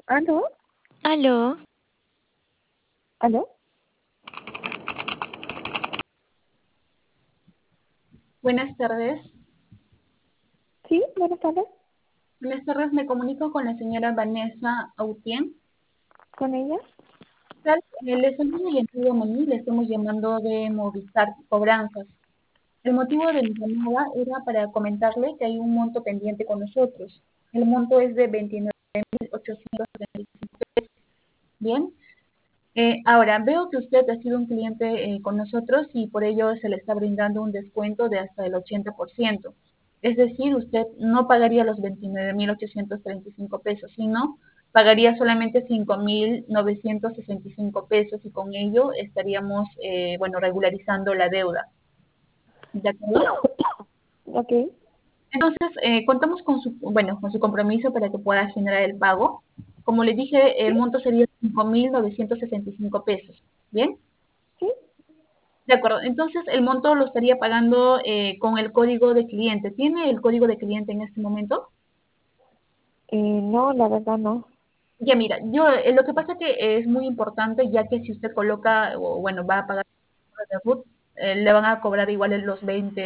¿Aló? Aló, ¿Aló? Buenas tardes. Sí, buenas tardes. Buenas tardes, me comunico con la señora Vanessa Autien. ¿Con ella? Tal, le saludo y antiguo Maní, le estamos llamando de Movistar Cobranzas. El motivo de mi llamada era para comentarle que hay un monto pendiente con nosotros. El monto es de 29.835 pesos. Bien. Ahora, veo que usted ha sido un cliente con nosotros y por ello se le está brindando un descuento de hasta el 80%. Es decir, usted no pagaría los 29.835 pesos, sino pagaría solamente 5.965 pesos y con ello estaríamos, bueno, regularizando la deuda. ¿De acuerdo? Ok. Entonces, contamos con su compromiso para que pueda generar el pago. Como le dije, el ¿Sí? monto sería 5.965 pesos. ¿Bien? ¿Sí? De acuerdo, entonces el monto lo estaría pagando con el código de cliente. ¿Tiene el código de cliente en este momento? No, la verdad no. Ya mira, yo lo que pasa que es muy importante ya que si usted coloca o bueno va a pagar de RUT, le van a cobrar igual los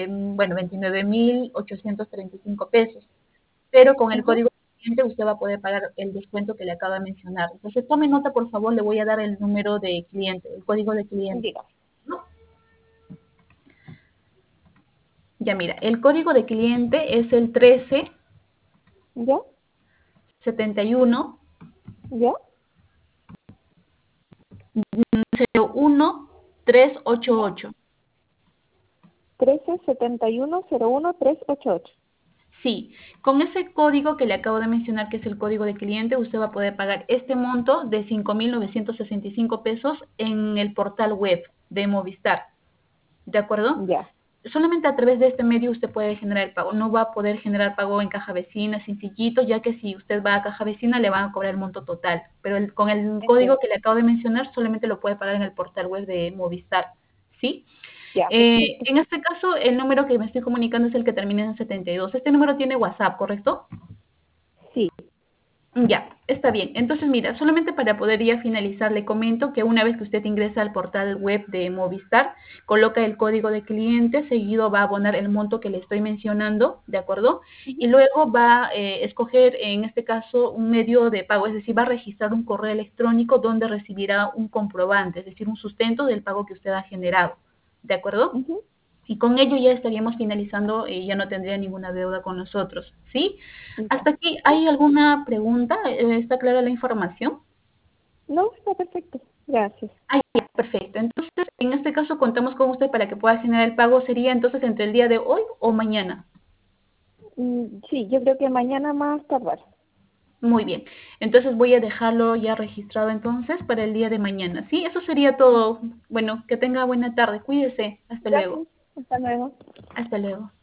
29.835 pesos, pero con el Ajá. código de cliente usted va a poder pagar el descuento que le acabo de mencionar. Entonces tome nota, por favor, le voy a dar el número de cliente, el código de cliente. Diga. ¿No? Ya mira, el código de cliente es el 13 ¿Ya? 71 ¿Ya? 01388. 1371011388. Sí, con ese código que le acabo de mencionar, que es el código de cliente, usted va a poder pagar este monto de 5.965 pesos en el portal web de Movistar. ¿De acuerdo? Ya. Solamente a través de este medio usted puede generar el pago. No va a poder generar pago en caja vecina, sencillito, ya que si usted va a caja vecina le van a cobrar el monto total. Pero con el código Entiendo. que le acabo de mencionar solamente lo puede pagar en el portal web de Movistar. ¿Sí? Ya, perfecto. En este caso, el número que me estoy comunicando es el que termina en 72. Este número tiene WhatsApp, ¿correcto? Sí. Ya, está bien. Entonces, mira, solamente para poder ya finalizar, le comento que una vez que usted ingresa al portal web de Movistar, coloca el código de cliente, seguido va a abonar el monto que le estoy mencionando, ¿de acuerdo? Ujú. Y luego va a escoger, en este caso, un medio de pago, es decir, va a registrar un correo electrónico donde recibirá un comprobante, es decir, un sustento del pago que usted ha generado, ¿de acuerdo? Ujú. Y con ello ya estaríamos finalizando y ya no tendría ninguna deuda con nosotros, ¿sí? Ya. Hasta aquí, ¿Sí? ¿hay alguna pregunta? ¿Está clara la información? No, está perfecto. Gracias. Ah, ya, perfecto. Entonces, en este caso contamos con usted para que pueda generar el pago. ¿Sería entonces entre el día de hoy o mañana? Sí, yo creo que mañana más tardar. Muy bien. Entonces voy a dejarlo ya registrado entonces para el día de mañana. Sí, eso sería todo. Bueno, que tenga buena tarde. Cuídese. Hasta luego. Gracias. Hasta luego. Hasta luego.